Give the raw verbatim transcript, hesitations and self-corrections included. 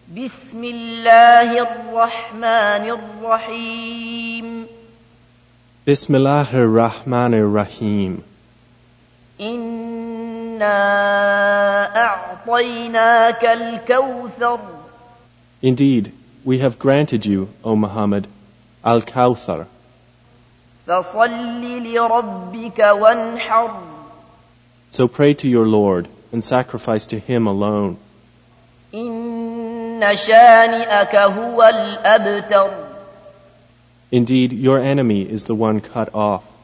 بسم الله الرحمن الرحيم Bismillahir Rahmanir Rahim. إنا أعطيناك الكوثر Indeed, we have granted you, O Muhammad, Al-Kawthar. فصل لربك وانحر So pray to your Lord and sacrifice to Him alone. إن شانئك هو الأبتر Indeed, your enemy is the one cut off.